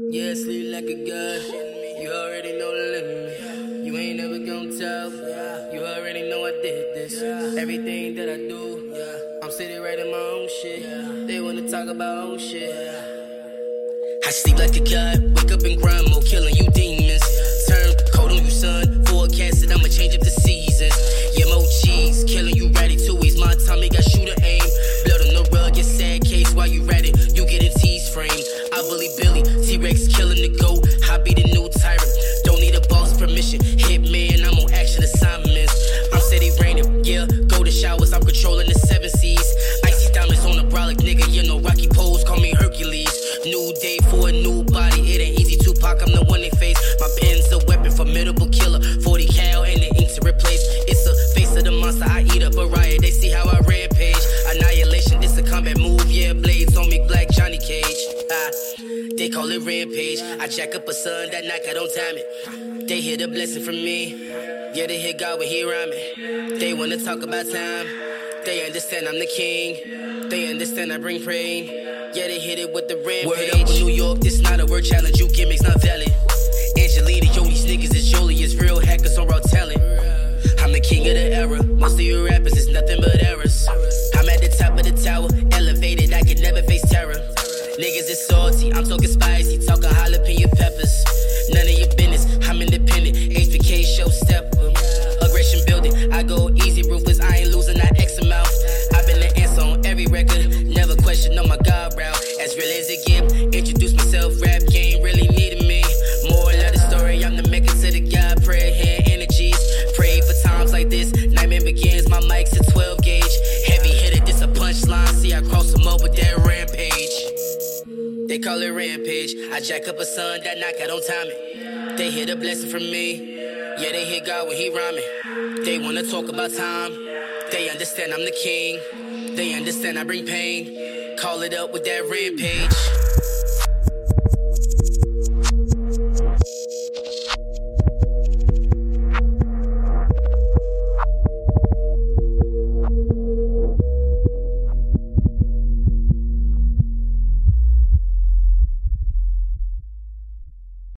Yeah, sleep like a god. You already know the limit. You ain't never gon' tell. You already know I did this. Everything that I do, I'm sitting right in my own shit. They wanna talk about own shit. I sleep like a god, wake up and grind mode, killing you demons. Turn cold on you, son. Forecasted, I'ma change up the seasons. Yeah, more cheese, killing you ratty two ways. My Tommy got shooter aim. Blood on the rug, it's sad case while you ratty. You getting tease framed. I bully Billy, T-Rex killing the goat. I be the new tyrant. Don't need a boss permission. Hitman, I'm on action assignments. I'm steady raining, yeah. Go to showers, I'm controlling the 7 seas. Icy diamonds on the brolic, nigga. You know Rocky pose, call me Hercules. New day for a new body, it ain't easy. Tupac, I'm the one they face. My pen's a weapon, formidable killer. 40 cal and the ink to replace. It's the face of the monster, I eat up a riot. They see how I rampage. Annihilation, this a combat move. Yeah, blades on me, black Johnny Cage. They call it rampage. I jack up a son, that night I don't time it. They hear the blessing from me. Yeah, they hear God when he rhyming. They wanna talk about time. They understand I'm the king. They understand I bring pain. Yeah, they hit it with the rampage. Word up in New York, this not a word challenge. You gimmicks not valid. Angelina, yo, these niggas is Jolie. It's real hackers on raw talent. I'm the king of the era. Most of you rappers is nothing but errors. I'm at the top of the tower, elevated. I can never face terror. Niggas is salty, I'm talking spicy, talking jalapeno peppers. None of your business, I'm independent. HBK show stepper. Aggression building, I go easy, ruthless. I ain't losing that X amount. I've been the answer on every record. Never question on my God route. As real as it get, introduce myself, rap game really needed me. More of the story, I'm the mecca to the God. Prayer, hand energies. Pray for times like this. Nightmare begins, my mic's a 12 gauge. Heavy hitter, this a punchline. See, I cross them up with that rampage. They call it rampage. I jack up a son, that knock out on timing. They hear the blessing from me. Yeah, they hear God when he rhyming. They wanna talk about time. They understand I'm the king. They understand I bring pain. Call it up with that rampage.